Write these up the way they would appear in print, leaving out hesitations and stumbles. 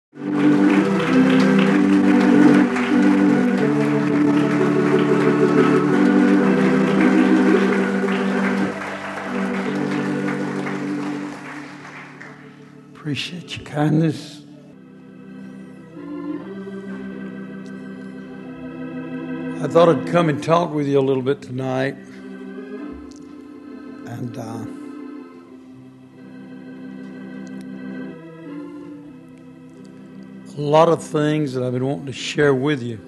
Appreciate your kindness. I thought I'd come and talk with you a little bit tonight. And a lot of things that I've been wanting to share with you.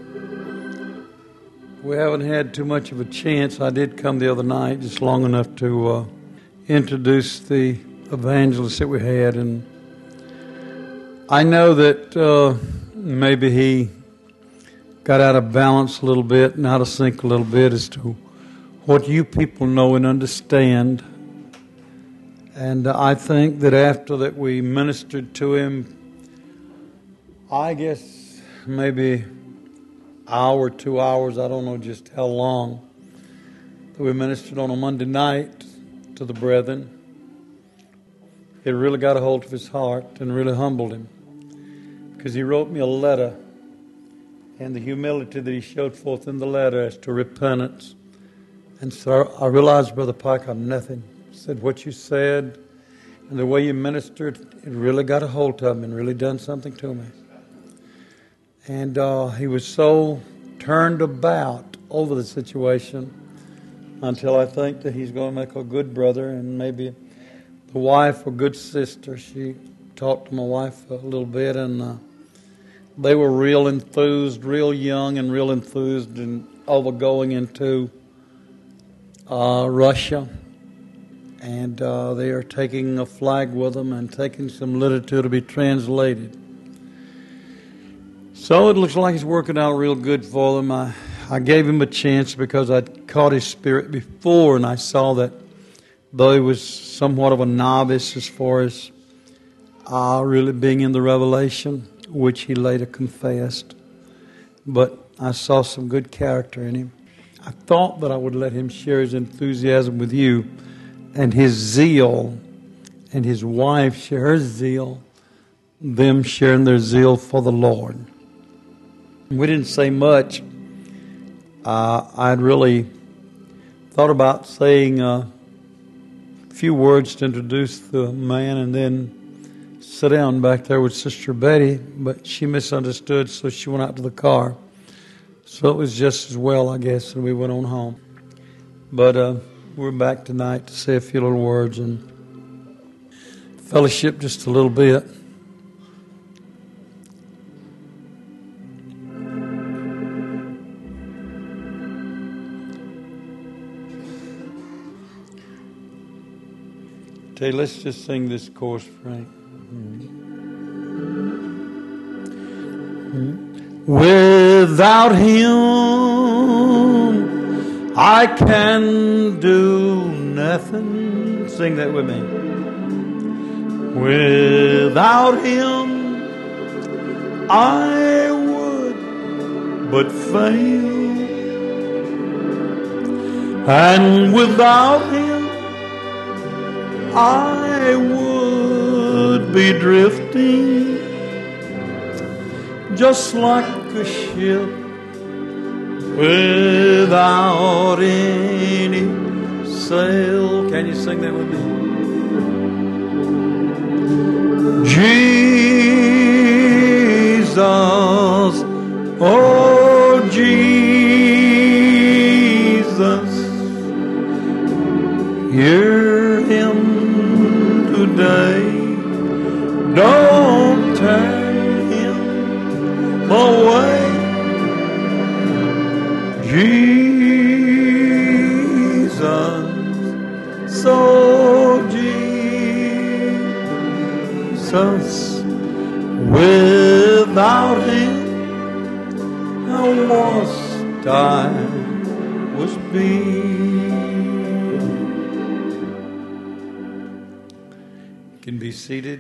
We haven't had too much of a chance. I did come the other night just long enough to introduce the evangelist that we had, and I know that maybe he got out of balance a little bit and out of sync a little bit as to what you people know and understand. And I think that after that we ministered to him, I guess maybe hour, 2 hours, I don't know just how long, that we ministered on a Monday night to the brethren. It really got a hold of his heart and really humbled him, because he wrote me a letter, and the humility that he showed forth in the letter as to repentance. And so I realized, Brother Pike, I'm nothing. He said, what you said and the way you ministered, it really got a hold of him and really done something to me. And he was so turned about over the situation until I think that he's going to make a good brother, and maybe the wife a good sister. She talked to my wife a little bit, and they were real enthused, real young and real enthused and overgoing into Russia. And they are taking a flag with them and taking some literature to be translated. So it looks like it's working out real good for them. I gave him a chance because I'd caught his spirit before, and I saw that though he was somewhat of a novice as far as really being in the revelation, which he later confessed, but I saw some good character in him. I thought that I would let him share his enthusiasm with you, and his zeal, and his wife share her zeal, them sharing their zeal for the Lord. We didn't say much. I'd really thought about saying a few words to introduce the man and then sit down back there with Sister Betty, but she misunderstood, so she went out to the car. So it was just as well, I guess, and we went on home. But we're back tonight to say a few little words and fellowship just a little bit. Okay, let's just sing this chorus, Frank. Without him, I can do nothing. Sing that with me. Without him, I would but fail. And without him, I would be drifting, just like a ship without any sail. Can you sing that with me? Jesus, oh Jesus, hear him today. Don't turn him away. Jesus, so Jesus, without him, how lost I was being. Can be seated.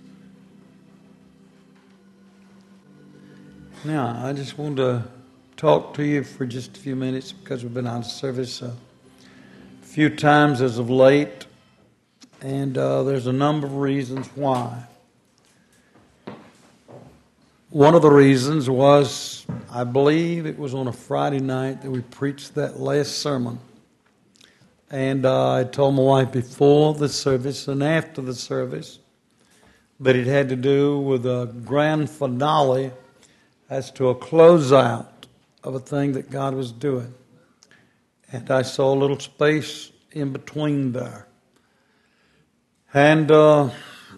Now, I just want to talk to you for just a few minutes because we've been out of service a few times as of late, and there's a number of reasons why. one of the reasons was, I believe it was on a Friday night that we preached that last sermon. And I told my wife before the service and after the service that it had to do with a grand finale as to a closeout of a thing that God was doing. And I saw a little space in between there. And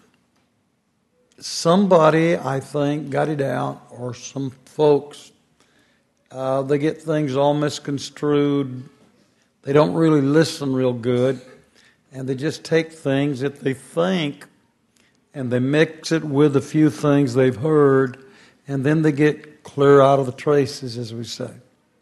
somebody, I think, got it out, or some folks, they get things all misconstrued. They don't really listen real good, and they just take things that they think and they mix it with a few things they've heard, and then they get clear out of the traces, as we say.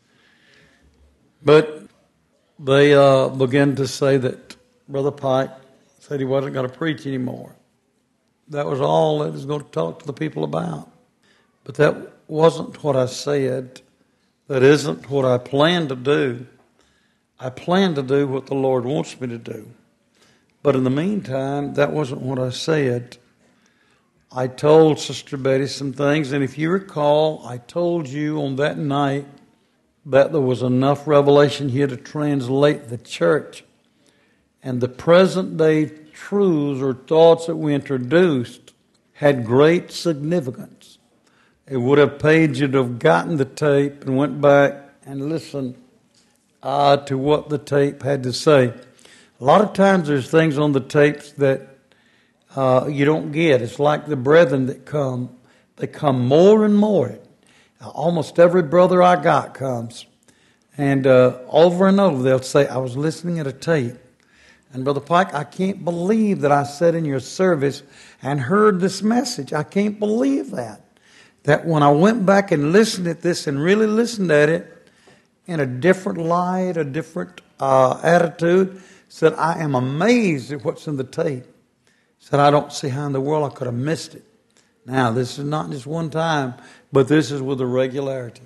But they began to say that Brother Pike said he wasn't going to preach anymore. That was all that he was going to talk to the people about. But that wasn't what I said. That isn't what I planned to do. I plan to do what the Lord wants me to do. But in the meantime, that wasn't what I said. I told Sister Betty some things, and if you recall, I told you on that night that there was enough revelation here to translate the church. And the present day truths or thoughts that we introduced had great significance. It would have paid you to have gotten the tape and went back and listened to what the tape had to say. A lot of times there's things on the tapes that you don't get. It's like the brethren that come. They come more and more. Almost every brother I got comes. And over and over they'll say, I was listening at a tape. And Brother Pike, I can't believe that I sat in your service and heard this message. I can't believe that. That when I went back and listened at this and really listened at it in a different light, a different attitude, said, I am amazed at what's in the tape. Said, I don't see how in the world I could have missed it. Now, this is not just one time, but this is with a regularity.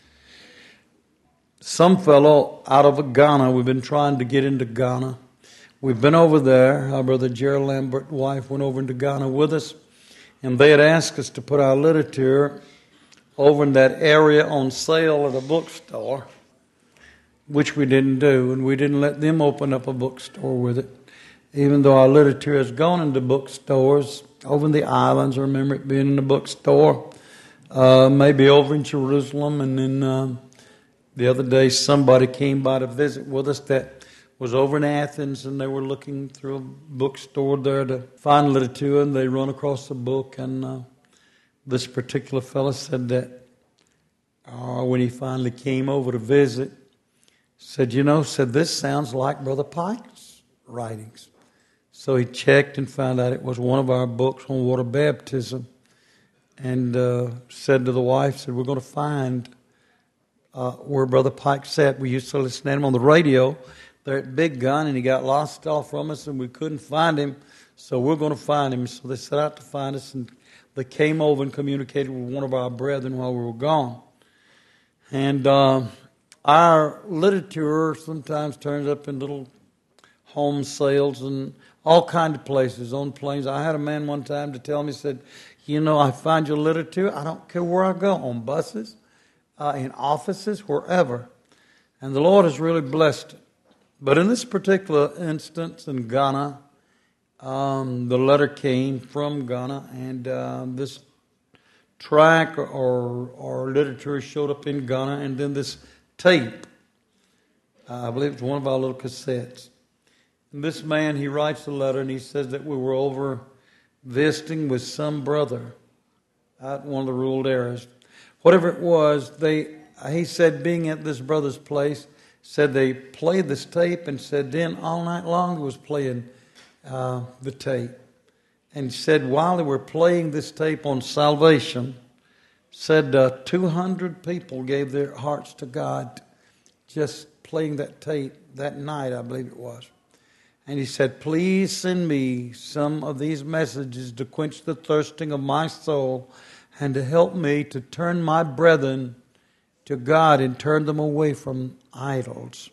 Some fellow out of Ghana, we've been trying to get into Ghana. We've been over there. Our brother Gerald Lambert's wife went over into Ghana with us, and they had asked us to put our literature over in that area on sale at a bookstore, which we didn't do, and we didn't let them open up a bookstore with it, even though our literature has gone into bookstores over in the islands. I remember it being in a bookstore, maybe over in Jerusalem, and then the other day somebody came by to visit with us that was over in Athens, and they were looking through a bookstore there to find literature, and they run across a book, and this particular fellow said that when he finally came over to visit, said, this sounds like Brother Pike's writings. So he checked and found out it was one of our books on water baptism, and said to the wife, we're going to find where Brother Pike sat. We used to listen to him on the radio there at Big Gun, and he got lost off from us, and we couldn't find him, so we're going to find him. So they set out to find us, and they came over and communicated with one of our brethren while we were gone. And our literature sometimes turns up in little home sales and all kinds of places, on planes. I had a man one time to tell me, he said, I find your literature, I don't care where I go, on buses, in offices, wherever. And the Lord has really blessed it. But in this particular instance in Ghana, the letter came from Ghana, and this track or literature showed up in Ghana, and then this tape, I believe it's one of our little cassettes. And this man, he writes a letter, and he says that we were over visiting with some brother out in one of the rural areas. Whatever it was, he said being at this brother's place, said they played this tape, and said then all night long he was playing the tape. And said while they were playing this tape on salvation, said 200 people gave their hearts to God just playing that tape that night, I believe it was. And he said, please send me some of these messages to quench the thirsting of my soul and to help me to turn my brethren to God and turn them away from idols.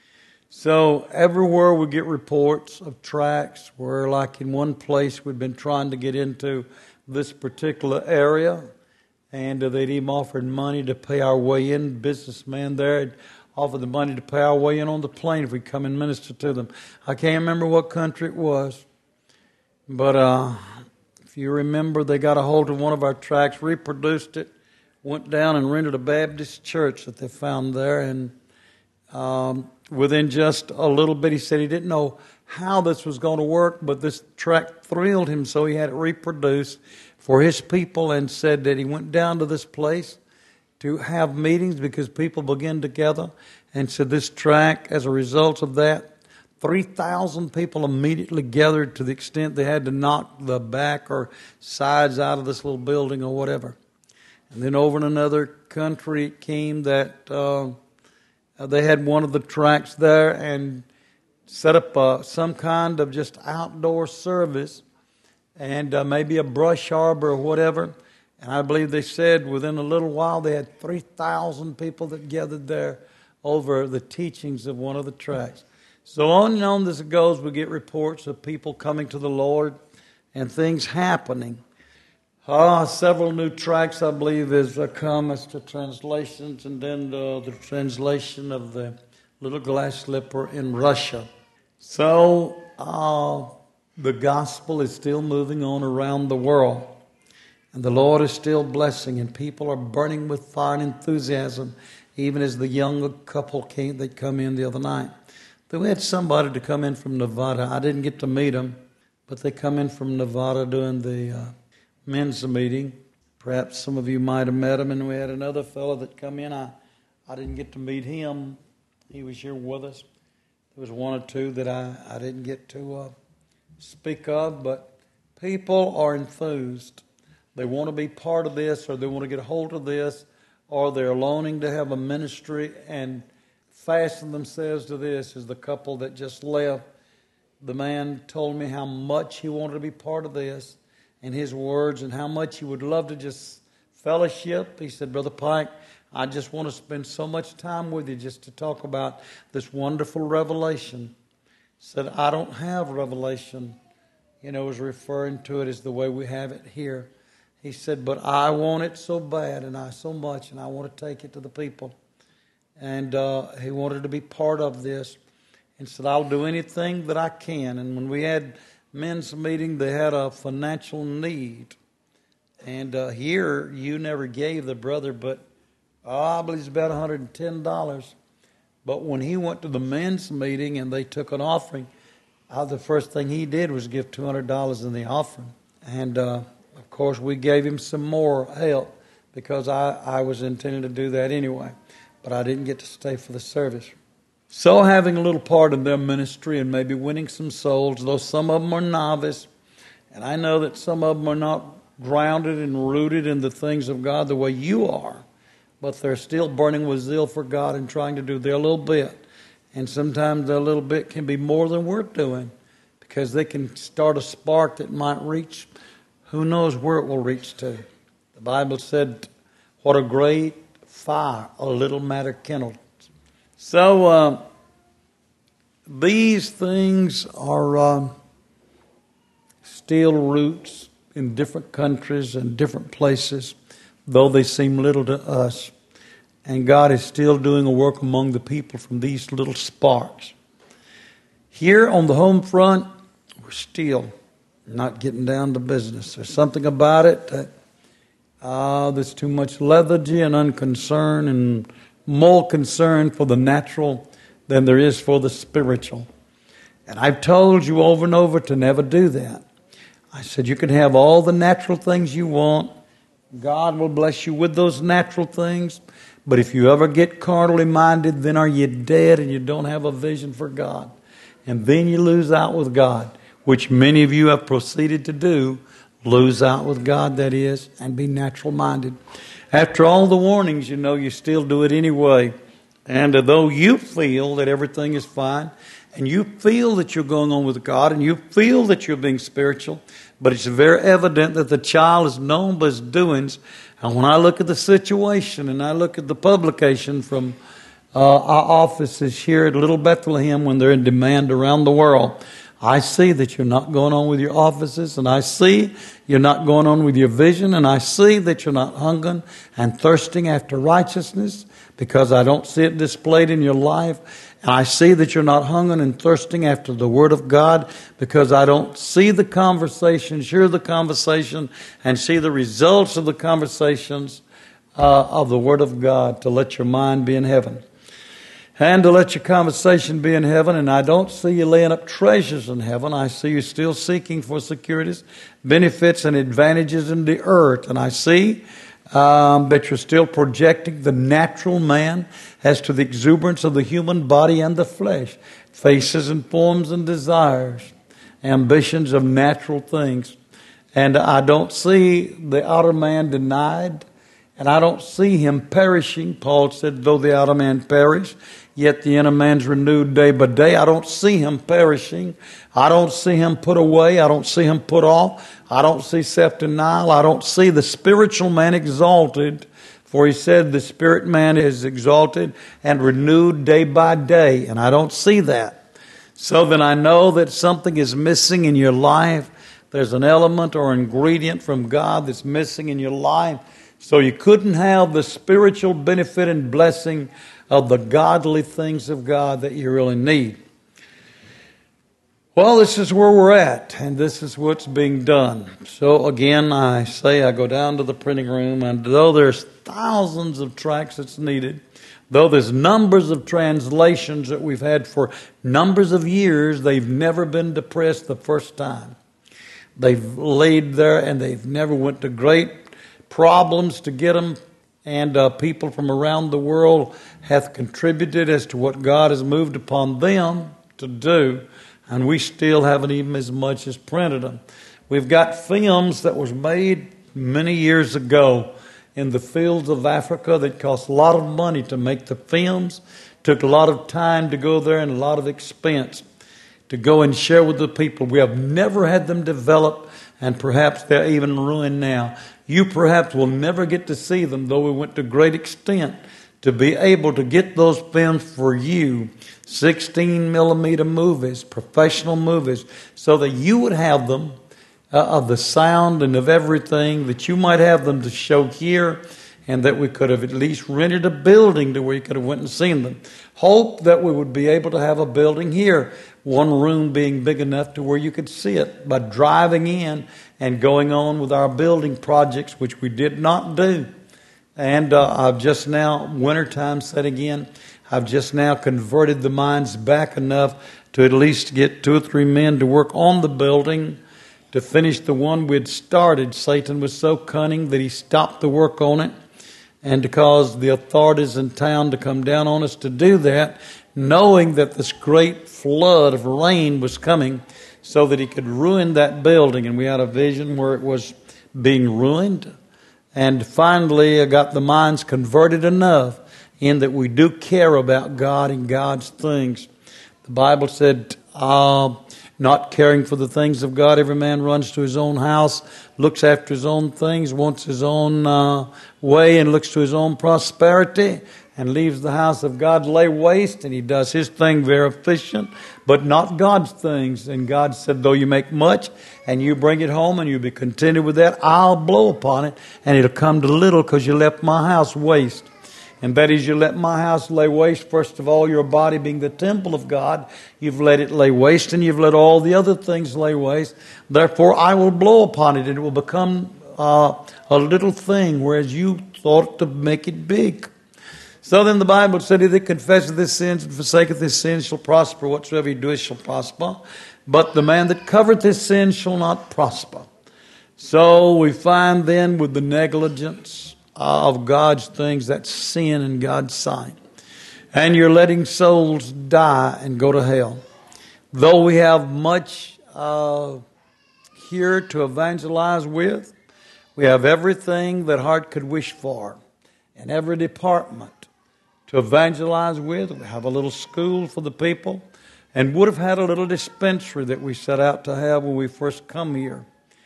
So everywhere we get reports of tracts where, like in one place, we've been trying to get into this particular area, and they'd even offered money to pay our way in. Businessman there had offered the money to pay our way in on the plane if we come and minister to them. I can't remember what country it was, but if you remember, they got a hold of one of our tracts, reproduced it, went down and rented a Baptist church that they found there, and within just a little bit, he said he didn't know how this was going to work, but this tract thrilled him, so he had it reproduced for his people, and said that he went down to this place to have meetings because people began to gather, and said this tract, as a result of that, 3,000 people immediately gathered, to the extent they had to knock the back or sides out of this little building or whatever. And then over in another country it came that they had one of the tracts there and set up some kind of just outdoor service, and maybe a brush arbor or whatever. And I believe they said within a little while they had 3,000 people that gathered there over the teachings of one of the tracts. So on and on as it goes, we get reports of people coming to the Lord and things happening. Several new tracts, I believe, has come as to translations, and then the translation of the little glass slipper in Russia. So the gospel is still moving on around the world, and the Lord is still blessing, and people are burning with fire and enthusiasm, even as the young couple came. They come in the other night. We had somebody to come in from Nevada. I didn't get to meet them, but they come in from Nevada doing the men's meeting. Perhaps some of you might have met him. And we had another fellow that come in. I didn't get to meet him. He was here with us. There was one or two that I didn't get to speak of, but people are enthused. They want to be part of this, or they want to get a hold of this, or they're longing to have a ministry and fasten themselves to this. Is the couple that just left. The man told me how much he wanted to be part of this, and his words, and how much he would love to just fellowship. He said, Brother Pike, I just want to spend so much time with you just to talk about this wonderful revelation. He said, I don't have revelation, was referring to it as the way we have it here. He said, but I want it so bad, and I so much, and I want to take it to the people. And he wanted to be part of this, and said, I'll do anything that I can. And when we had men's meeting, they had a financial need. And here, you never gave the brother, but I believe it's about $110. But when he went to the men's meeting and they took an offering, the first thing he did was give $200 in the offering. And of course, we gave him some more help, because I was intending to do that anyway. But I didn't get to stay for the service. So having a little part in their ministry and maybe winning some souls, though some of them are novice, and I know that some of them are not grounded and rooted in the things of God the way you are, but they're still burning with zeal for God and trying to do their little bit. And sometimes their little bit can be more than we're doing, because they can start a spark that might reach, who knows where it will reach to. The Bible said, what a great fire a little matter kindled. So these things are still roots in different countries and different places, though they seem little to us. And God is still doing a work among the people from these little sparks. Here on the home front, we're still not getting down to business. There's something about it that there's too much lethargy and unconcern, and more concern for the natural than there is for the spiritual. And I've told you over and over to never do that. I said you can have all the natural things you want. God will bless you with those natural things. But if you ever get carnally minded, then are you dead and you don't have a vision for God. And then you lose out with God, which many of you have proceeded to do. Lose out with God, that is, and be natural minded. After all the warnings, you still do it anyway. And though you feel that everything is fine, and you feel that you're going on with God, and you feel that you're being spiritual, but it's very evident that the child is known by his doings. And when I look at the situation, and I look at the publication from our offices here at Little Bethlehem when they're in demand around the world, I see that you're not going on with your offices, and I see you're not going on with your vision, and I see that you're not hungering and thirsting after righteousness, because I don't see it displayed in your life. And I see that you're not hungering and thirsting after the Word of God, because I don't see the conversations, hear the conversation, and see the results of the conversations of the Word of God, to let your mind be in heaven. And to let your conversation be in heaven. And I don't see you laying up treasures in heaven. I see you still seeking for securities, benefits, and advantages in the earth. And I see that you're still projecting the natural man as to the exuberance of the human body and the flesh, faces and forms and desires, ambitions of natural things. And I don't see the outer man denied, and I don't see him perishing. Paul said, though the outer man perish, yet the inner man's renewed day by day. I don't see him perishing. I don't see him put away. I don't see him put off. I don't see self-denial. I don't see the spiritual man exalted. For he said the spirit man is exalted and renewed day by day. And I don't see that. So then I know that something is missing in your life. There's an element or ingredient from God that's missing in your life. So you couldn't have the spiritual benefit and blessing of the godly things of God that you really need. Well, this is where we're at, and this is what's being done. So again, I go down to the printing room, and though there's thousands of tracts that's needed, though there's numbers of translations that we've had for numbers of years, they've never been depressed the first time. They've laid there, and they've never went to great problems to get them. And people from around the world hath contributed as to what God has moved upon them to do. And we still haven't even as much as printed them. We've got films that was made many years ago in the fields of Africa that cost a lot of money to make the films. Took a lot of time to go there and a lot of expense to go and share with the people. We have never had them developed, and perhaps they're even ruined now. You perhaps will never get to see them, though we went to great extent to be able to get those films for you. 16 millimeter movies, professional movies, so that you would have them of the sound and of everything, that you might have them to show here, and that we could have at least rented a building to where you could have went and seen them. Hope that we would be able to have a building here, one room being big enough to where you could see it by driving in and going on with our building projects, which we did not do. And I've just now, wintertime setting in, I've just now converted the mines back enough to at least get 2 or 3 men to work on the building to finish the one we'd started. Satan was so cunning that he stopped the work on it, and to cause the authorities in town to come down on us to do that, knowing that this great flood of rain was coming so that he could ruin that building. And we had a vision where it was being ruined. And finally, I got the minds converted enough in that we do care about God and God's things. The Bible said, not caring for the things of God, every man runs to his own house, looks after his own things, wants his own way, and looks to his own prosperity, and leaves the house of God lay waste, and he does his thing very efficient, but not God's things. And God said, though you make much, and you bring it home, and you be contented with that, I'll blow upon it, and it'll come to little, because you left my house waste. And that is, you let my house lay waste. First of all, your body being the temple of God, you've let it lay waste, and you've let all the other things lay waste. Therefore, I will blow upon it, and it will become a little thing, whereas you thought to make it big. So then the Bible said, he that confesseth his sins and forsaketh his sins shall prosper. Whatsoever he doeth shall prosper. But the man that covereth his sins shall not prosper. So we find then with the negligence of God's things, that's sin in God's sight. And you're letting souls die and go to hell. Though we have much here to evangelize with, we have everything that heart could wish for in every department to evangelize with. We have a little school for the people, and would have had a little dispensary that we set out to have when we first come here.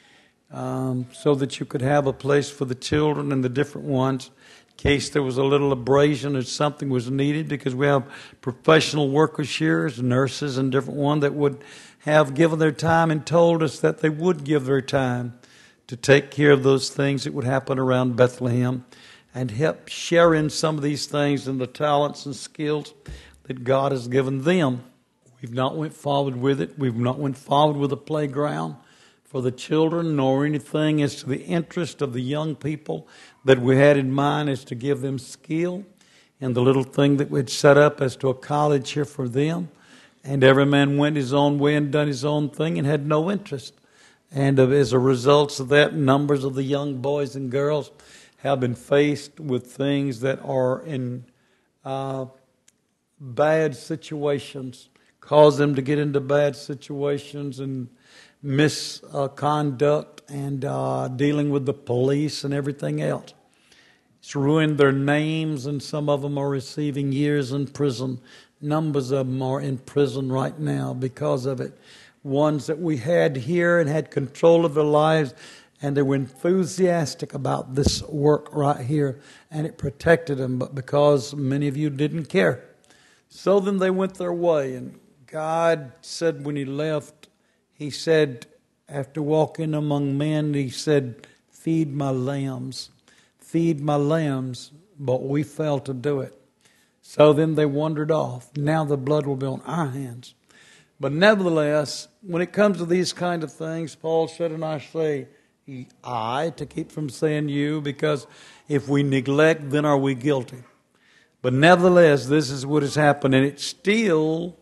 So that you could have a place for the children and the different ones in case there was a little abrasion or something was needed, because we have professional workers here, nurses and different ones that would have given their time and told us that they would give their time to take care of those things that would happen around Bethlehem and help share in some of these things and the talents and skills that God has given them. We've not went forward with it. We've not went forward with a playground for the children, nor anything as to the interest of the young people that we had in mind as to give them skill and the little thing that we'd set up as to a college here for them. And every man went his own way and done his own thing and had no interest. And as a result of that, numbers of the young boys and girls have been faced with things that are in bad situations, cause them to get into bad situations and misconduct and dealing with the police and everything else. It's ruined their names, and some of them are receiving years in prison. Numbers of them are in prison right now because of it. Ones that we had here and had control of their lives, and they were enthusiastic about this work right here, and it protected them, but because many of you didn't care. So then they went their way, and God said when He left, He said, after walking among men, He said, feed my lambs. Feed my lambs, but we failed to do it. So then they wandered off. Now the blood will be on our hands. But nevertheless, when it comes to these kind of things, Paul said, and I say, I, to keep from saying you, because if we neglect, then are we guilty. But nevertheless, this is what has happened, and it still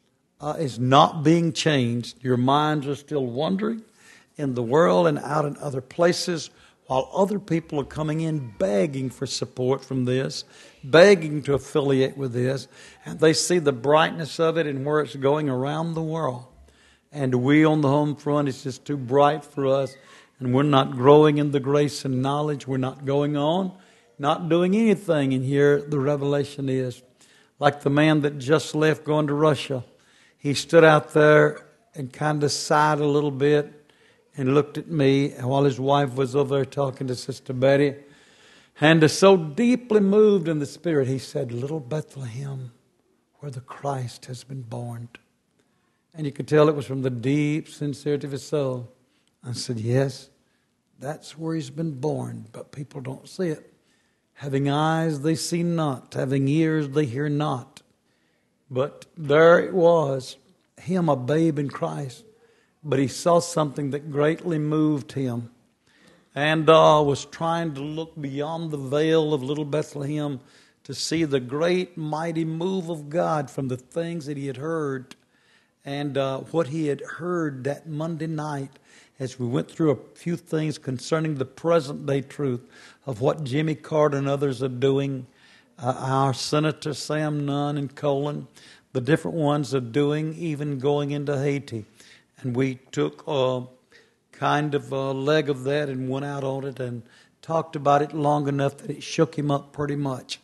is not being changed. Your minds are still wandering in the world and out in other places, while other people are coming in begging for support from this, begging to affiliate with this, and they see the brightness of it and where it's going around the world. And we on the home front, it's just too bright for us, and we're not growing in the grace and knowledge. We're not going on, not doing anything. And here the revelation is, like the man that just left going to Russia. He stood out there and kind of sighed a little bit and looked at me while his wife was over there talking to Sister Betty. And is so deeply moved in the Spirit, he said, little Bethlehem, where the Christ has been born. And you could tell it was from the deep sincerity of his soul. I said, yes, that's where He's been born, but people don't see it. Having eyes, they see not. Having ears, they hear not. But there it was, him, a babe in Christ. But he saw something that greatly moved him, and was trying to look beyond the veil of little Bethlehem to see the great mighty move of God from the things that he had heard, and what he had heard that Monday night as we went through a few things concerning the present day truth of what Jimmy Carter and others are doing, our Senator Sam Nunn and Colin, the different ones are doing, even going into Haiti. And we took a kind of a leg of that and went out on it and talked about it long enough that it shook him up pretty much.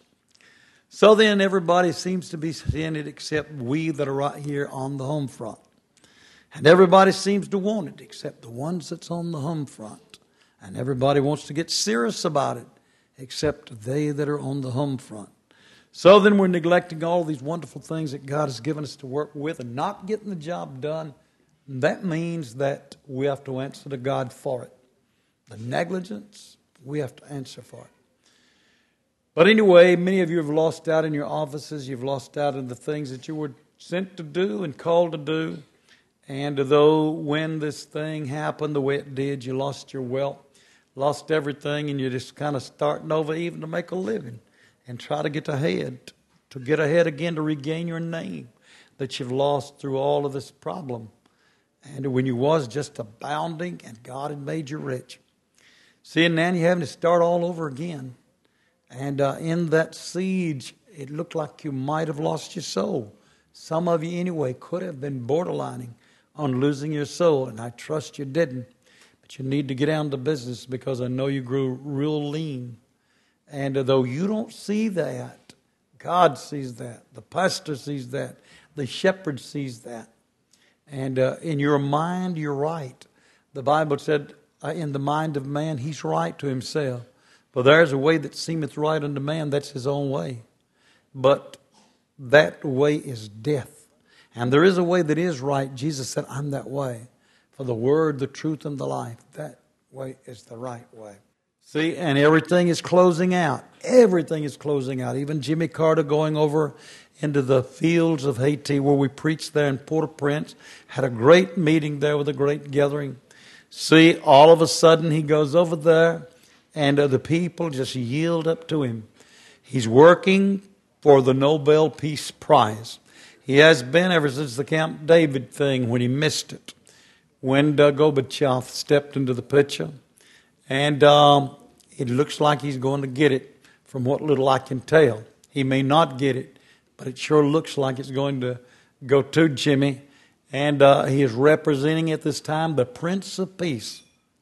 So then everybody seems to be seeing it except we that are right here on the home front. And everybody seems to want it except the ones that's on the home front. And everybody wants to get serious about it except they that are on the home front. So then we're neglecting all these wonderful things that God has given us to work with and not getting the job done. That means that we have to answer to God for it. The negligence, we have to answer for it. But anyway, many of you have lost out in your offices. You've lost out in the things that you were sent to do and called to do. And though when this thing happened the way it did, you lost your wealth, lost everything, and you're just kind of starting over even to make a living and try to get ahead again to regain your name that you've lost through all of this problem. And when you was just abounding and God had made you rich. See, and now you're having to start all over again. And in that siege, it looked like you might have lost your soul. Some of you anyway could have been borderlining on losing your soul, and I trust you didn't. But you need to get down to business because I know you grew real lean. And though you don't see that, God sees that. The pastor sees that. The shepherd sees that. And in your mind, you're right. The Bible said, in the mind of man, he's right to himself. For there's a way that seemeth right unto man, that's his own way. But that way is death. And there is a way that is right. Jesus said, I'm that way. For the word, the truth, and the life. That way is the right way. See, and everything is closing out. Everything is closing out. Even Jimmy Carter going over into the fields of Haiti where we preached there in Port-au-Prince. Had a great meeting there with a great gathering. See, all of a sudden he goes over there and the people just yield up to him. He's working for the Nobel Peace Prize. He has been ever since the Camp David thing when he missed it. When Gorbachev stepped into the picture. And it looks like he's going to get it from what little I can tell. He may not get it, but it sure looks like it's going to go to Jimmy. And he is representing at this time the Prince of Peace.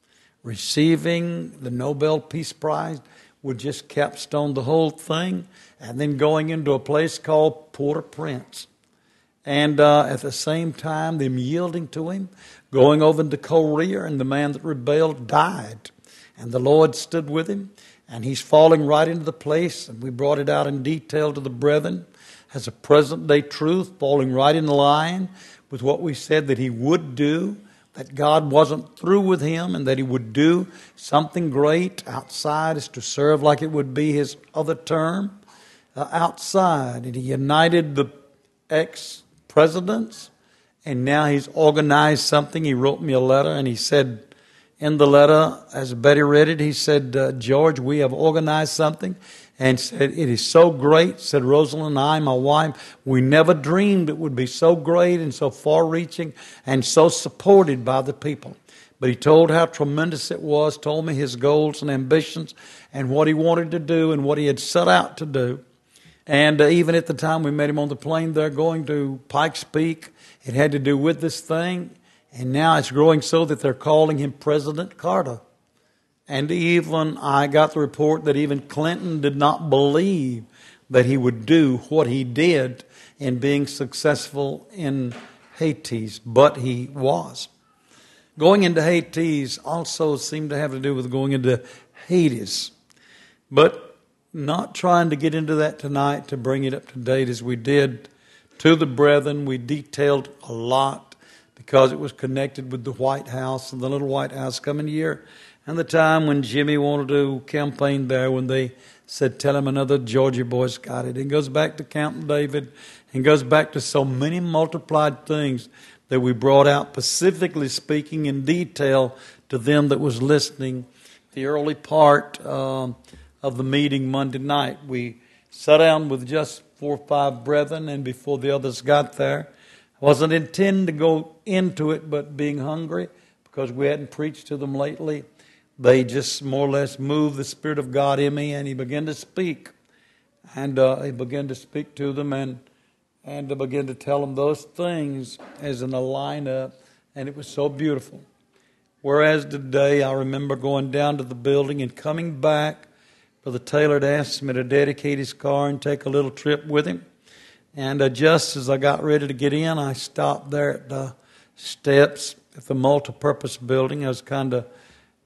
Receiving the Nobel Peace Prize would just capstone the whole thing. And then going into a place called Port-au-Prince. And at the same time, them yielding to him, going over into Korea, and the man that rebelled died. And the Lord stood with him, and he's falling right into the place, and we brought it out in detail to the brethren as a present-day truth, falling right in line with what we said that he would do, that God wasn't through with him, and that he would do something great outside as to serve like it would be his other term outside. And he united the ex-presidents, and now he's organized something. He wrote me a letter, and he said in the letter, as Betty read it, he said, George, we have organized something, and said, it is so great, said Rosalind and I, my wife, we never dreamed it would be so great and so far-reaching and so supported by the people. But he told how tremendous it was, told me his goals and ambitions and what he wanted to do and what he had set out to do. And even at the time we met him on the plane there going to Pikes Peak, it had to do with this thing. And now it's growing so that they're calling him President Carter. And even I got the report that even Clinton did not believe that he would do what he did in being successful in Haiti, but he was. Going into Haiti also seemed to have to do with going into Hades. But not trying to get into that tonight to bring it up to date as we did to the brethren. We detailed a lot because it was connected with the White House and the little White House coming here. And the time when Jimmy wanted to campaign there, when they said, tell him another Georgia boy's got it. It goes back to Camp David and goes back to so many multiplied things that we brought out, specifically speaking in detail to them that was listening. The early part of the meeting Monday night, we sat down with just 4 or 5 brethren, and before the others got there, I wasn't intending to go into it, but being hungry, because we hadn't preached to them lately, they just more or less moved the Spirit of God in me, and he began to speak. And he began to speak to them and to begin to tell them those things as in a lineup, and it was so beautiful. Whereas today, I remember going down to the building and coming back. Brother Taylor had asked me to dedicate his car and take a little trip with him. And just as I got ready to get in, I stopped there at the steps at the multipurpose building. I was kind of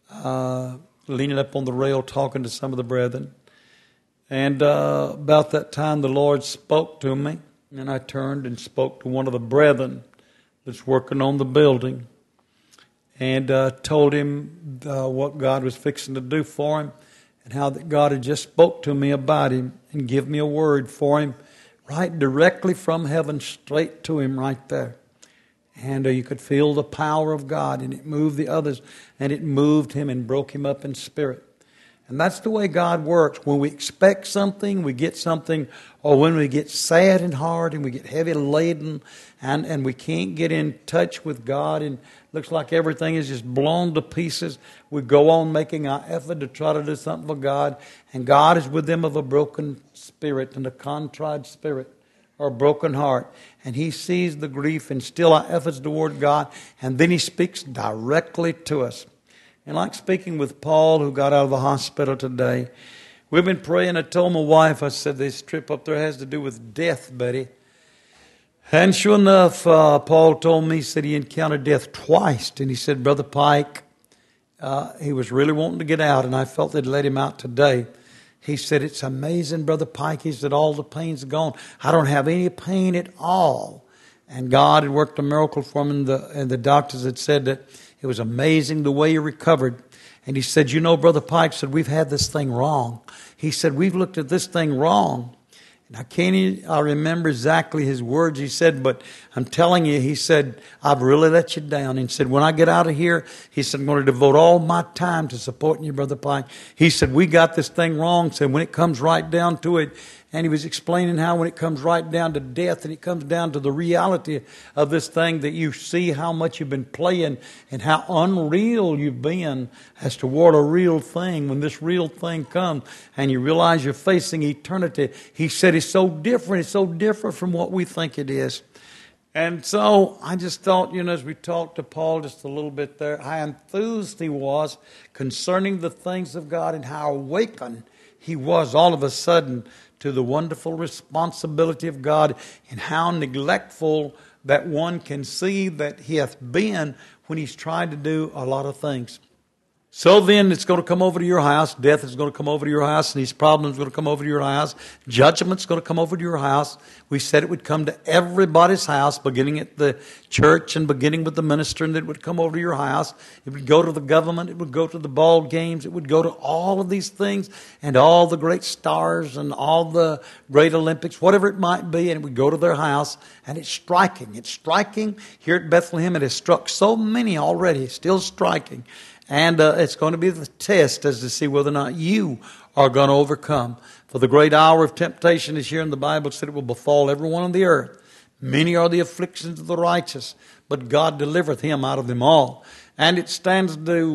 leaning up on the rail talking to some of the brethren. And about that time, the Lord spoke to me. And I turned and spoke to one of the brethren that's working on the building. And told him what God was fixing to do for him. And how that God had just spoke to me about him and give me a word for him. Right directly from heaven, straight to him right there. And you could feel the power of God, and it moved the others, and it moved him and broke him up in spirit. And that's the way God works. When we expect something, we get something, or when we get sad and hard and we get heavy laden and we can't get in touch with God and looks like everything is just blown to pieces, we go on making our effort to try to do something for God, and God is with them of a broken spirit and a contrite spirit or a broken heart. And he sees the grief and still our efforts toward God, and then he speaks directly to us. And like speaking with Paul, who got out of the hospital today, we've been praying. I told my wife, I said, this trip up there has to do with death, Betty. And sure enough, Paul told me, he said he encountered death twice. And he said, Brother Pike, he was really wanting to get out, and I felt they'd let him out today. He said, it's amazing, Brother Pike. He said, all the pain's gone. I don't have any pain at all. And God had worked a miracle for him, and the doctors had said that it was amazing the way he recovered. And he said, you know, Brother Pike said, we've had this thing wrong. He said, we've looked at this thing wrong. And I remember exactly his words. He said, but I'm telling you, he said, I've really let you down. And he said, when I get out of here, he said, I'm going to devote all my time to supporting you, Brother Pike. He said, we got this thing wrong. Said, when it comes right down to it, and he was explaining how when it comes right down to death and it comes down to the reality of this thing, that you see how much you've been playing and how unreal you've been as toward a real thing. When this real thing comes and you realize you're facing eternity, he said it's so different. It's so different from what we think it is. And so I just thought, as we talked to Paul just a little bit there, how enthused he was concerning the things of God and how awakened he was all of a sudden to the wonderful responsibility of God, and how neglectful that one can see that he hath been when he's tried to do a lot of things. So then it's going to come over to your house. Death is going to come over to your house, and these problems are going to come over to your house. Judgment's going to come over to your house. We said it would come to everybody's house, beginning at the church and beginning with the minister, and it would come over to your house. It would go to the government. It would go to the ball games. It would go to all of these things and all the great stars and all the great Olympics, whatever it might be, and it would go to their house. And it's striking. It's striking. Here at Bethlehem, it has struck so many already. It's still striking. And it's going to be the test as to see whether or not you are going to overcome. For the great hour of temptation is here, and the Bible said it will befall everyone on the earth. Many are the afflictions of the righteous, but God delivereth him out of them all. And it stands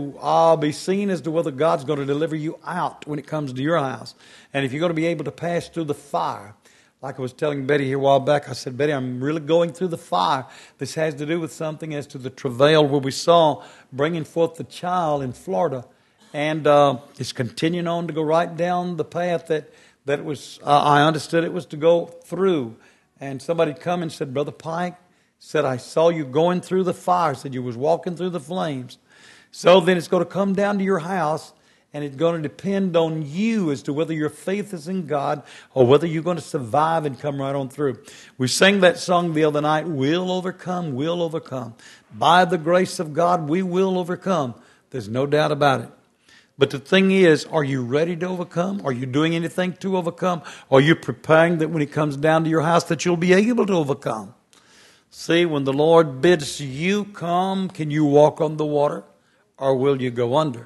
to be seen as to whether God's going to deliver you out when it comes to your house. And if you're going to be able to pass through the fire. Like I was telling Betty here a while back, I said, Betty, I'm really going through the fire. This has to do with something as to the travail where we saw bringing forth the child in Florida. And it's continuing on to go right down the path that it was, I understood it was to go through. And somebody come and said, Brother Pike, said, I saw you going through the fire. Said you was walking through the flames. So then it's going to come down to your house. And it's going to depend on you as to whether your faith is in God or whether you're going to survive and come right on through. We sang that song the other night, We'll overcome, we'll overcome. By the grace of God, we will overcome. There's no doubt about it. But the thing is, are you ready to overcome? Are you doing anything to overcome? Are you preparing that when it comes down to your house that you'll be able to overcome? See, when the Lord bids you come, can you walk on the water or will you go under?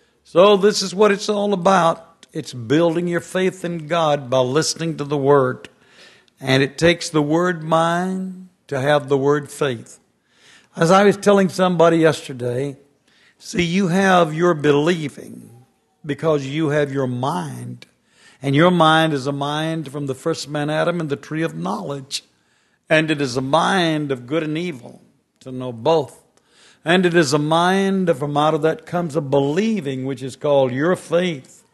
So this is what it's all about. It's building your faith in God by listening to the Word. And it takes the word mind to have the word faith. As I was telling somebody yesterday, see, you have your believing because you have your mind. And your mind is a mind from the first man Adam in the tree of knowledge. And it is a mind of good and evil, to know both. And it is a mind, from out of that comes a believing, which is called your faith.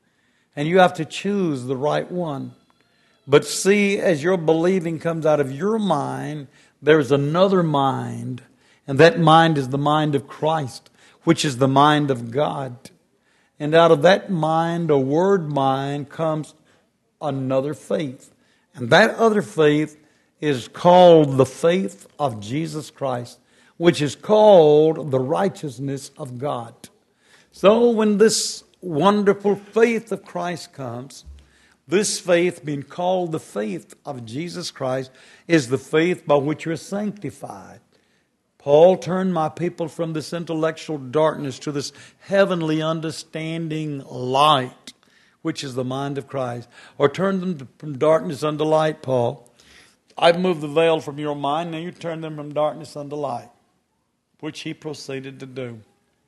And you have to choose the right one. But see, as your believing comes out of your mind, there's another mind. And that mind is the mind of Christ, which is the mind of God. And out of that mind, a word mind, comes another faith. And that other faith is called the faith of Jesus Christ, which is called the righteousness of God. So when this wonderful faith of Christ comes, this faith, being called the faith of Jesus Christ, is the faith by which you're sanctified. Paul turned my people from this intellectual darkness to this heavenly understanding light, which is the mind of Christ. Or turned them from darkness unto light, Paul. I've moved the veil from your mind, now you turn them from darkness unto light, which he proceeded to do.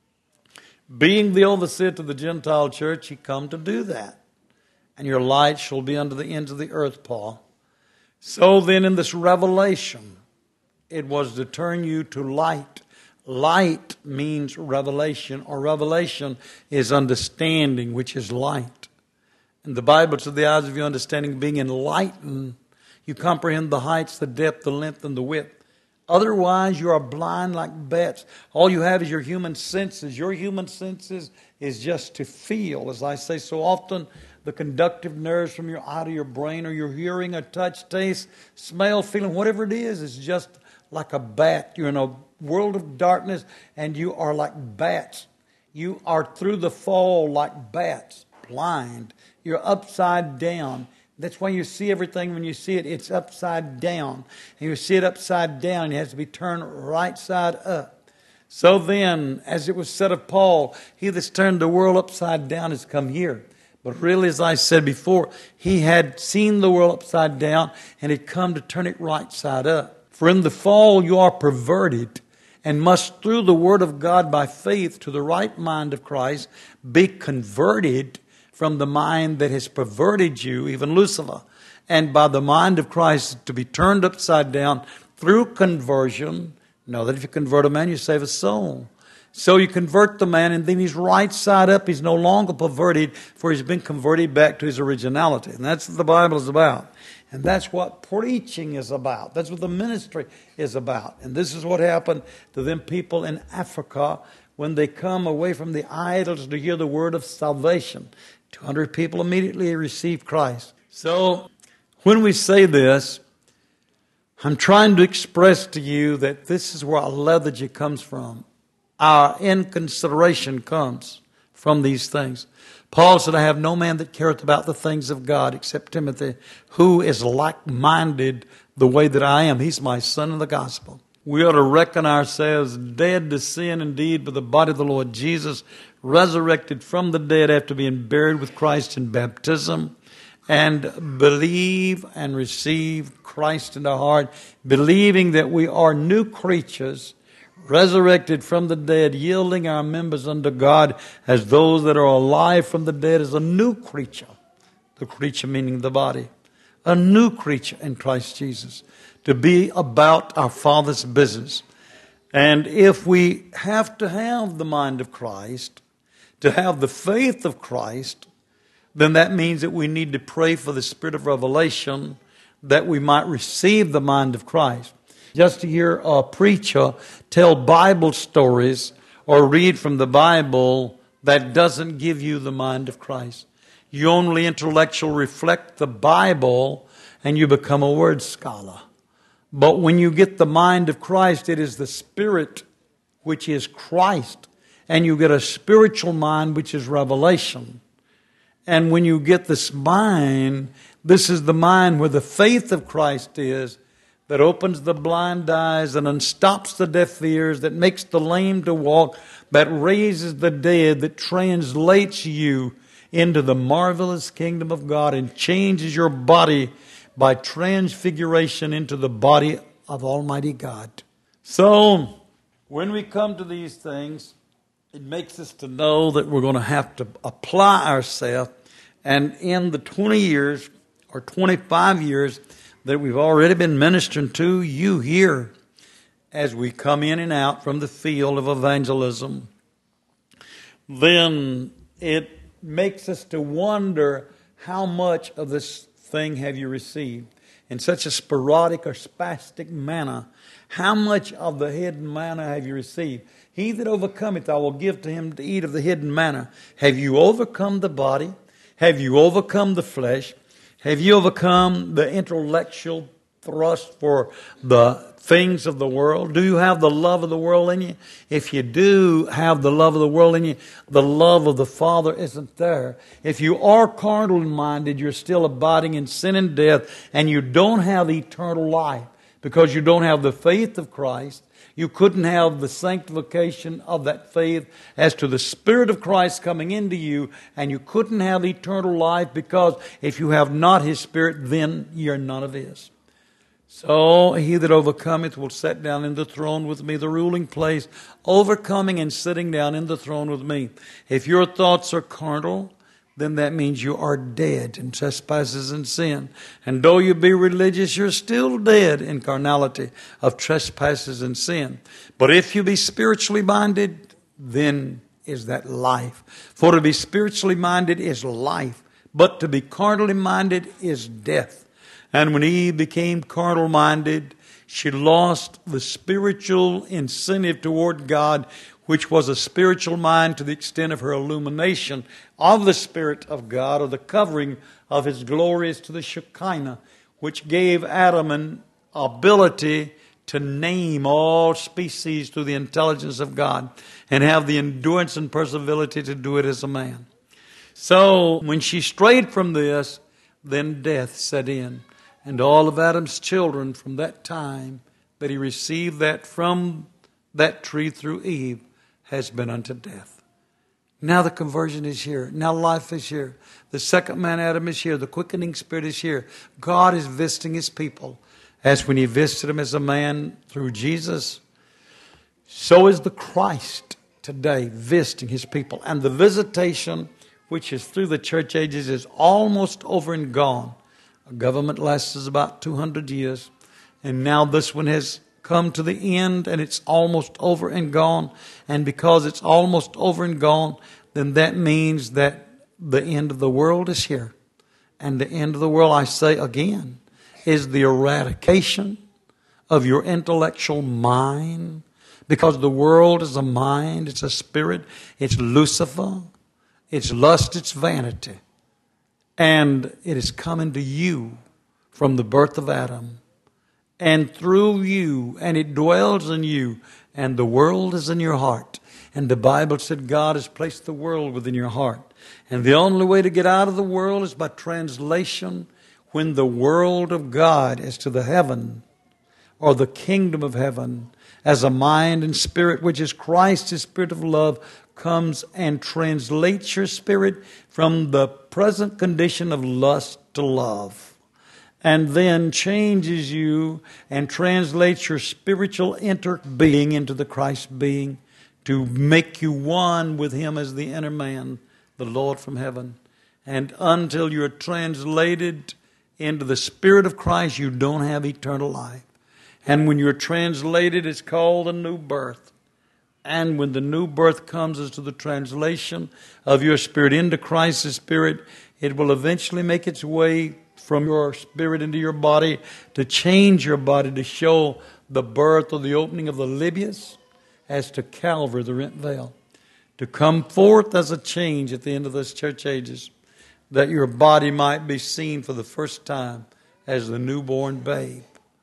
Being the overseer to the Gentile church, he come to do that. And your light shall be unto the ends of the earth, Paul. So then in this revelation, it was to turn you to light. Light means revelation, or revelation is understanding, which is light. And the Bible says, the eyes of your understanding being enlightened, you comprehend the heights, the depth, the length, and the width. Otherwise, you are blind like bats. All you have is your human senses. Your human senses is just to feel. As I say so often, the conductive nerves from your eye to your brain, or your hearing, or touch, taste, smell, feeling, whatever it is just like a bat. You're in a world of darkness, and you are like bats. You are through the fall like bats, blind. You're upside down. That's why you see everything when you see it. It's upside down. And you see it upside down. It has to be turned right side up. So then, as it was said of Paul, he that's turned the world upside down has come here. But really, as I said before, he had seen the world upside down and had come to turn it right side up. For in the fall you are perverted, and must through the word of God by faith to the right mind of Christ be converted from the mind that has perverted you, even Lucifer, and by the mind of Christ to be turned upside down through conversion. Know that if you convert a man, you save a soul. So you convert the man, and then he's right side up. He's no longer perverted, for he's been converted back to his originality. And that's what the Bible is about. And that's what preaching is about. That's what the ministry is about. And this is what happened to them people in Africa when they come away from the idols to hear the word of salvation. 200 people immediately received Christ. So when we say this, I'm trying to express to you that this is where our lethargy comes from. Our inconsideration comes from these things. Paul said, I have no man that careth about the things of God except Timothy, who is like-minded the way that I am. He's my son in the gospel. We ought to reckon ourselves dead to sin indeed, but the body of the Lord Jesus resurrected from the dead after being buried with Christ in baptism, and believe and receive Christ in our heart, believing that we are new creatures, resurrected from the dead, yielding our members unto God as those that are alive from the dead, as a new creature. The creature meaning the body. A new creature in Christ Jesus. To be about our Father's business. And if we have to have the mind of Christ, to have the faith of Christ, then that means that we need to pray for the spirit of revelation that we might receive the mind of Christ. Just to hear a preacher tell Bible stories or read from the Bible, that doesn't give you the mind of Christ. You only intellectually reflect the Bible and you become a word scholar. But when you get the mind of Christ, it is the Spirit which is Christ. And you get a spiritual mind which is revelation. And when you get this mind, this is the mind where the faith of Christ is, that opens the blind eyes and unstops the deaf ears, that makes the lame to walk, that raises the dead, that translates you into the marvelous kingdom of God and changes your body by transfiguration into the body of Almighty God. So, when we come to these things, it makes us to know that we're going to have to apply ourselves. And in the 20 years or 25 years that we've already been ministering to you here, as we come in and out from the field of evangelism, then it makes us to wonder, how much of this thing have you received? In such a sporadic or spastic manner, how much of the hidden manna have you received? He that overcometh, I will give to him to eat of the hidden manna. Have you overcome the body? Have you overcome the flesh? Have you overcome the intellectual thrust for the things of the world? Do you have the love of the world in you? If you do have the love of the world in you, the love of the Father isn't there. If you are carnal minded, you're still abiding in sin and death, and you don't have eternal life because you don't have the faith of Christ. You couldn't have the sanctification of that faith as to the Spirit of Christ coming into you, and you couldn't have eternal life because if you have not His Spirit, then you're none of His. So he that overcometh will sit down in the throne with me, the ruling place, overcoming and sitting down in the throne with me. If your thoughts are carnal, then that means you are dead in trespasses and sin. And though you be religious, you're still dead in carnality of trespasses and sin. But if you be spiritually minded, then is that life. For to be spiritually minded is life, but to be carnally minded is death. And when Eve became carnal minded, she lost the spiritual incentive toward God, which was a spiritual mind to the extent of her illumination of the Spirit of God, or the covering of His glory is to the Shekinah, which gave Adam an ability to name all species through the intelligence of God and have the endurance and perseverance to do it as a man. So when she strayed from this, then death set in. And all of Adam's children from that time that he received that from that tree through Eve has been unto death. Now the conversion is here. Now life is here. The second man, Adam, is here. The quickening Spirit is here. God is visiting His people. As when He visited them as a man through Jesus, so is the Christ today visiting His people. And the visitation, which is through the church ages, is almost over and gone. A government lasts about 200 years. And now this one has come to the end, and it's almost over and gone. And because it's almost over and gone, then that means that the end of the world is here. And the end of the world, I say again, is the eradication of your intellectual mind. Because the world is a mind, it's a spirit, it's Lucifer, it's lust, it's vanity. And it is coming to you from the birth of Adam. And through you, and it dwells in you, and the world is in your heart. And the Bible said God has placed the world within your heart. And the only way to get out of the world is by translation, when the world of God as to the heaven, or the kingdom of heaven, as a mind and spirit, which is Christ, His Spirit of love, comes and translates your spirit from the present condition of lust to love. And then changes you and translates your spiritual inner being into the Christ being, to make you one with Him as the inner man, the Lord from heaven. And until you're translated into the Spirit of Christ, you don't have eternal life. And when you're translated, it's called a new birth. And when the new birth comes as to the translation of your spirit into Christ's Spirit, it will eventually make its way from your spirit into your body to change your body, to show the birth or the opening of the Libyas as to Calvary, the rent veil. To come forth as a change at the end of those church ages, that your body might be seen for the first time as the newborn babe.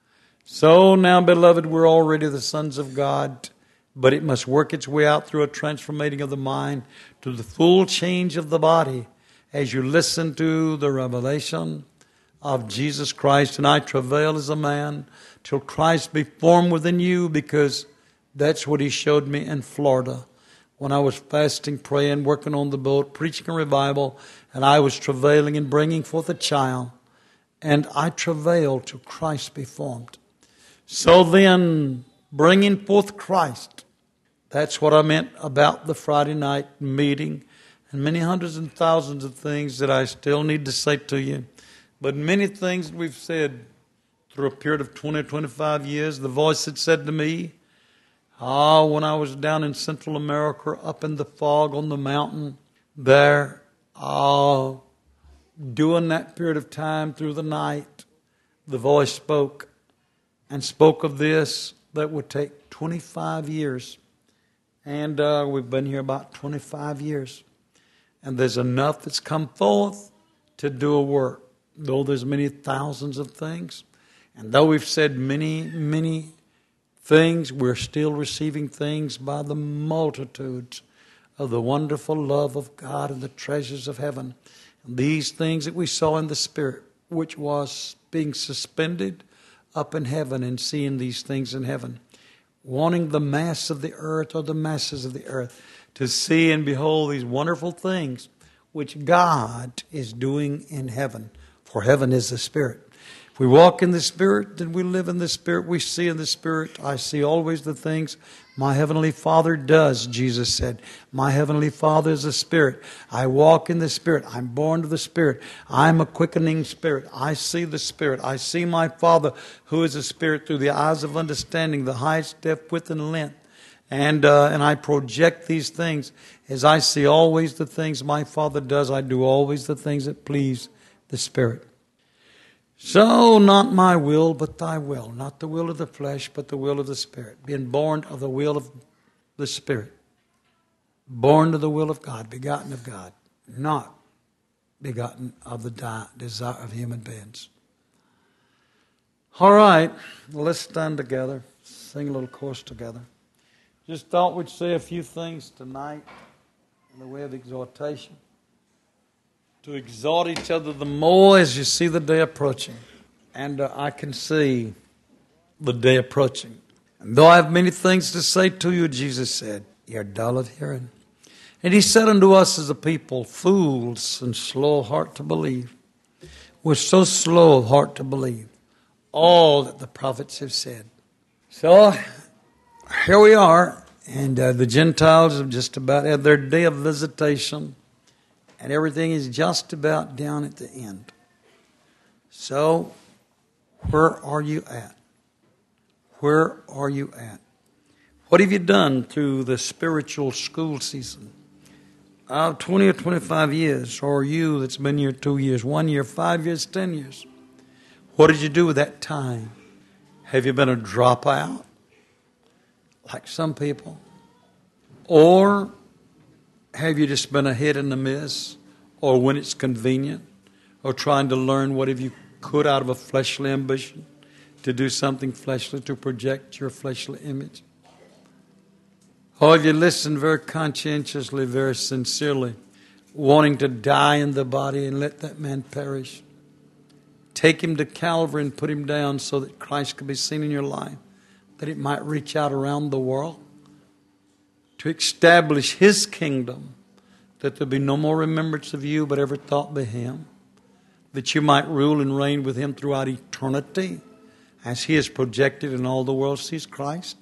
So now, beloved, we're already the sons of God, but it must work its way out through a transformating of the mind to the full change of the body as you listen to the revelation of Jesus Christ. And I travail as a man till Christ be formed within you, because that's what He showed me in Florida when I was fasting, praying, working on the boat, preaching a revival, and I was travailing and bringing forth a child. And I travailed till Christ be formed. So then, bringing forth Christ, that's what I meant about the Friday night meeting, and many hundreds and thousands of things that I still need to say to you. But many things that we've said through a period of 20, 25 years, the voice had said to me, when I was down in Central America, up in the fog on the mountain there, during that period of time through the night, the voice spoke and spoke of this that would take 25 years. And we've been here about 25 years. And there's enough that's come forth to do a work. Though there's many thousands of things, and though we've said many, many things, we're still receiving things by the multitudes of the wonderful love of God and the treasures of heaven. And these things that we saw in the Spirit, which was being suspended up in heaven and seeing these things in heaven, wanting the mass of the earth or the masses of the earth to see and behold these wonderful things which God is doing in heaven. For heaven is the Spirit. If we walk in the Spirit, then we live in the Spirit. We see in the Spirit. I see always the things my Heavenly Father does, Jesus said. My Heavenly Father is a Spirit. I walk in the Spirit. I'm born of the Spirit. I'm a quickening Spirit. I see the Spirit. I see my Father, who is a Spirit, through the eyes of understanding, the height, depth, width, and length. And I project these things. As I see always the things my Father does, I do always the things that please the Spirit. So not my will, but thy will. Not the will of the flesh, but the will of the Spirit. Being born of the will of the Spirit. born to the will of God, begotten of God, not begotten of the desire of human beings. All right, well, let's stand together, sing a little chorus together. Just thought we'd say a few things tonight in the way of exhortation. To exhort each other the more as you see the day approaching. And I can see the day approaching. And though I have many things to say to you, Jesus said, ye are dull of hearing. And he said unto us as a people, fools and slow of heart to believe. We're so slow of heart to believe all that the prophets have said. So, here we are. And the Gentiles have just about had their day of visitation. And everything is just about down at the end. So, where are you at? Where are you at? What have you done through the spiritual school season? 20 or 25 years, or you that's been here 2 years, 1 year, 5 years, 10 years. What did you do with that time? Have you been a dropout, like some people? Or have you just been a hit and a miss, or when it's convenient, or trying to learn whatever you could out of a fleshly ambition to do something fleshly, to project your fleshly image? Or have you listened very conscientiously, very sincerely, wanting to die in the body and let that man perish? Take him to Calvary and put him down so that Christ could be seen in your life, that it might reach out around the world to establish his kingdom, that there be no more remembrance of you but ever thought by him, that you might rule and reign with him throughout eternity as he is projected and all the world sees Christ.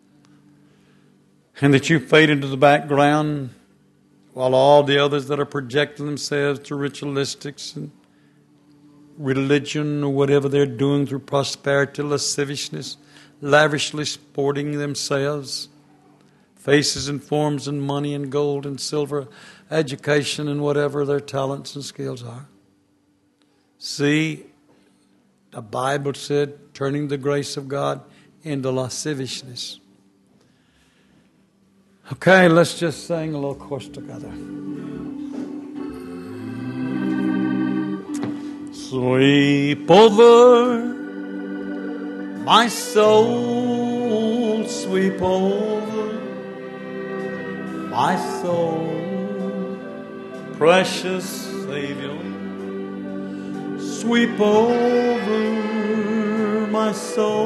And that you fade into the background while all the others that are projecting themselves to ritualistics and religion or whatever they're doing through prosperity, lasciviousness, lavishly sporting themselves, faces and forms and money and gold and silver, education and whatever their talents and skills are. See, the Bible said, turning the grace of God into lasciviousness. Okay, let's just sing a little chorus together. Sweep over my soul, sweep over my soul, precious Savior, sweep over my soul,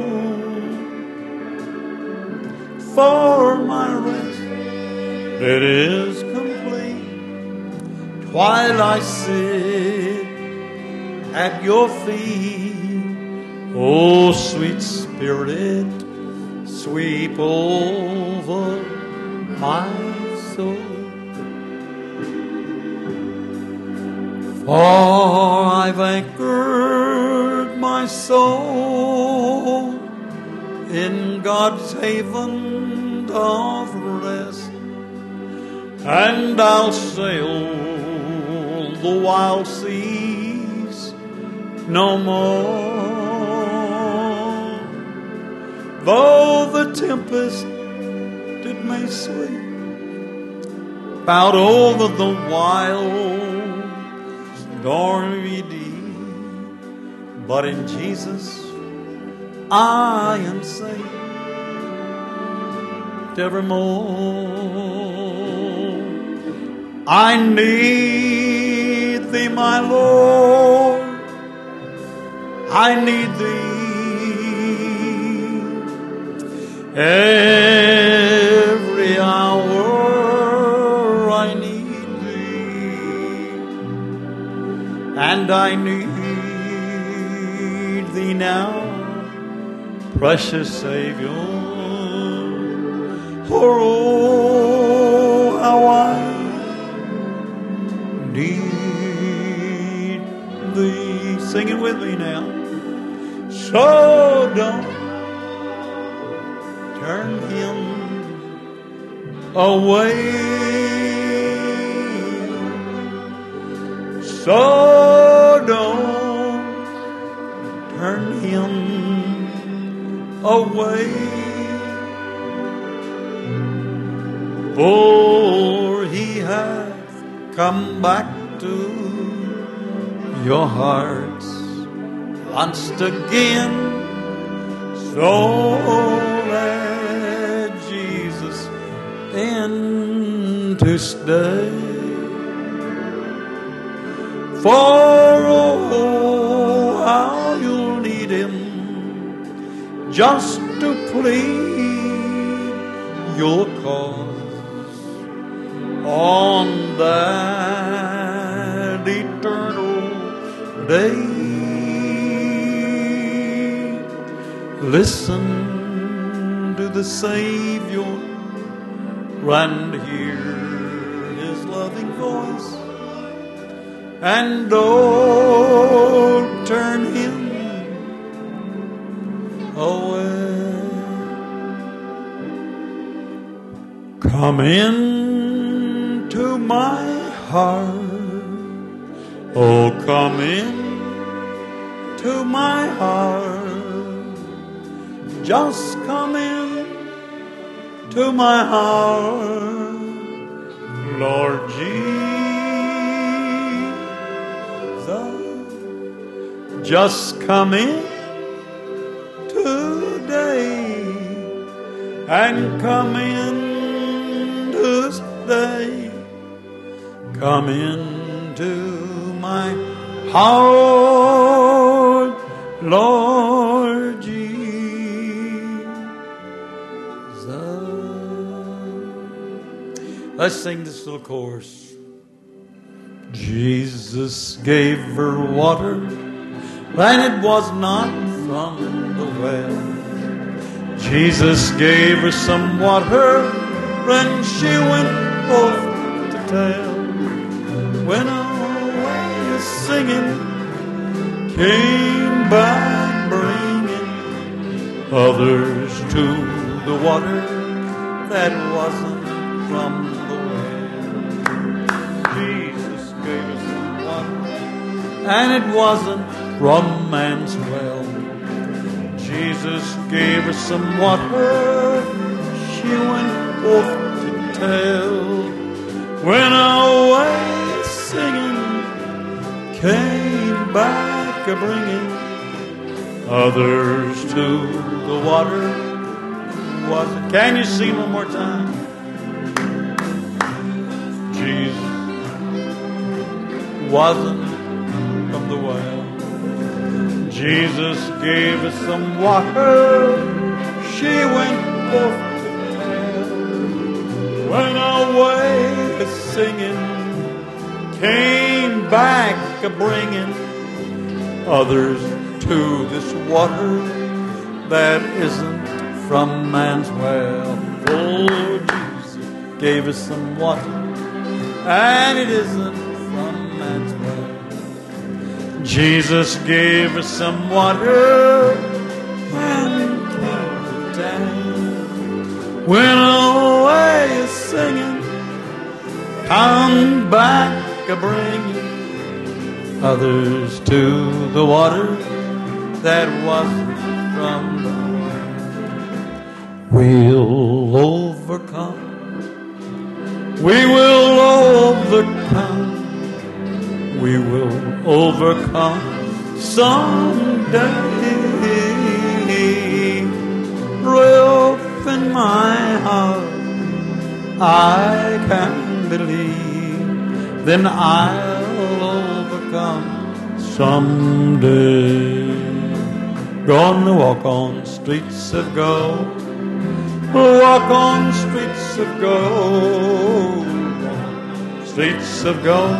for my rest it is complete, while I sit at your feet. Oh, sweet Spirit, sweep over my soul. For I've anchored my soul in God's haven of rest, and I'll sail the wild seas no more. Though the tempest it may sweep out over the wild stormy deep, but in Jesus I am safe evermore. I need thee, my Lord, I need thee every hour. I need thee, and I need thee now, precious Savior. Oh, how I need thee. Sing it with me now. So don't turn him away. So don't turn him away. For come back to your hearts once again. So let Jesus in to stay. For oh, how you'll need him just to plead your cause on that eternal day. Listen to the Savior and hear his loving voice, and don't turn him away. Come into my heart, oh come in to my heart, just come in to my heart, Lord Jesus, just come in today and come in to stay. Come into my heart, Lord Jesus. Let's sing this little chorus. Jesus gave her water, and it was not from the well. Jesus gave her some water, and she went off to tell. When away singing, came back bringing others to the water that wasn't from the well. Jesus gave us some water, and it wasn't from man's well. Jesus gave her some water, she went off to tell. When away singing, came back a-bringing others to the water. Can you sing one more time? Jesus wasn't from the well. Jesus gave us some water, she went off to tell. When away singing, came back a-bringing others to this water that isn't from man's well. Oh, Jesus gave us some water, and it isn't from man's well. Jesus gave us some water, and came down. Went away singing, come back a-bringing others to the water that wasn't from the well. We'll overcome. We will overcome. We will overcome someday. Rough in my heart, I can believe, then I'll overcome someday. Gonna walk on streets of gold, walk on streets of gold, streets of gold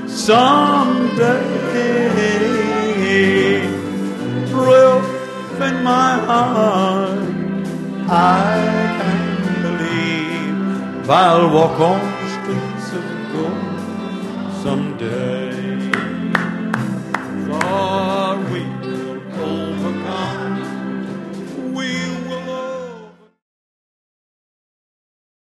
someday. Rough in my heart, I can believe I'll walk on streets of gold someday.